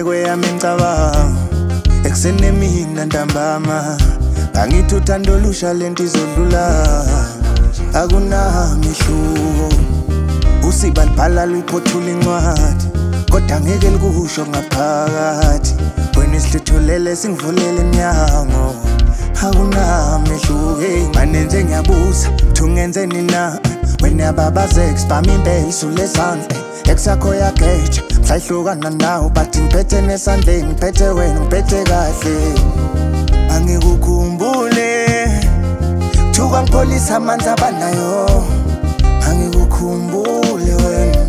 ugcwele kweyami imicabango ekuseni emini ntambama angithi uthando lusha lento izodlula akunamehluko usiba libhala luyiphothula incwadi kodwa ngeke likusho ngaphakathi wena isihlithulele singivulele iminyango akunamehluko manenze ngiyabuza thungenzeni na wena babaze spami impela sulezandla eksakho yageja mhlayihlukana nawe but ngiphethe nesandleni ngiphethe wena ngiphethe kahle angikukhumbule thuka ngipholisa amanzi abanayo angikukhumbule wena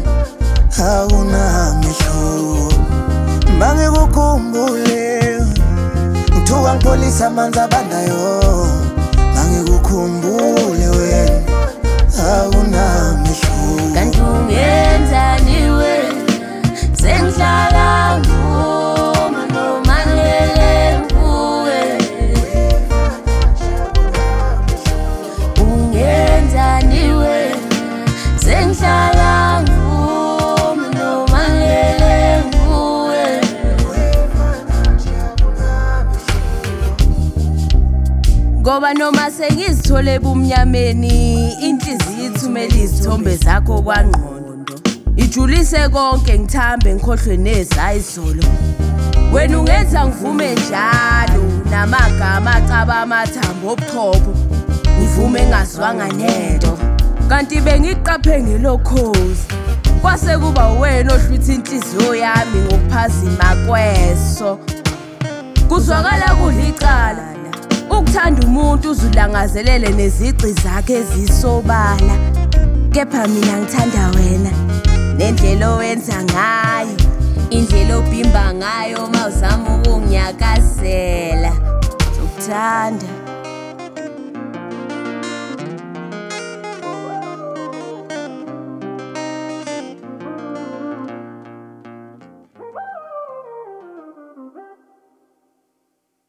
akunamehluko angikukhumbule thuka ngipholisa amanzi abanayo angikukhumbule wena akunamehluko kanti ungenzani wena sengihlala nguma noma ngilele kuwe ungenzani wena sengihlala nguma noma ngilele kuwe ngoba noma sengizithole bumnyameni inhliziyo ithumela izithombe zakho kwangqondo ijulise konke ngithambe ngikhohlwe nezayizolo wena ungenza ngivume njalo namagama acaba amathambo obuchopho ngivume ngazwanga nento kanti bengiqaphe ngelokhozi kwase kuba wena ohlwitha inhliziyo yami ngokuphazima kweso kuzwakala kulicala ukuthanda umuntu uzulangazelele nezici zakhe ezisobala kepha mina ngithanda wena nendlela owenza ngayo indlela obhimba ngayo mawuzama ukunginyakazela ukuthanda